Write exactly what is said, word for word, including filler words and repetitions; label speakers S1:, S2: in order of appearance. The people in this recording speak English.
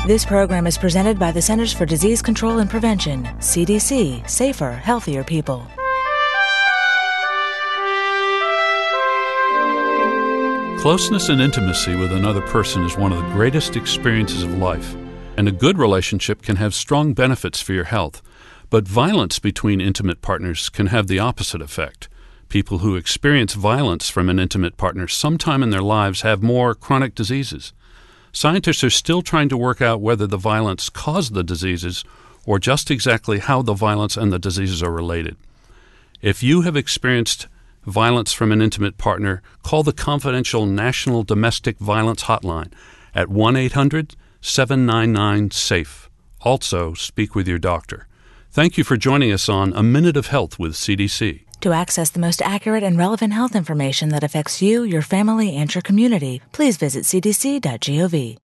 S1: This program is presented by the Centers for Disease Control and Prevention, C D C, Safer, Healthier People.
S2: Closeness and intimacy with another person is one of the greatest experiences of life, and a good relationship can have strong benefits for your health. But violence between intimate partners can have the opposite effect. People who experience violence from an intimate partner sometime in their lives have more chronic diseases. Scientists are still trying to work out whether the violence caused the diseases or just exactly how the violence and the diseases are related. If you have experienced violence from an intimate partner, call the confidential National Domestic Violence Hotline at one eight hundred seven nine nine SAFE. Also, speak with your doctor. Thank you for joining us on A Minute of Health with C D C.
S1: To access the most accurate and relevant health information that affects you, your family, and your community, please visit c d c dot gov.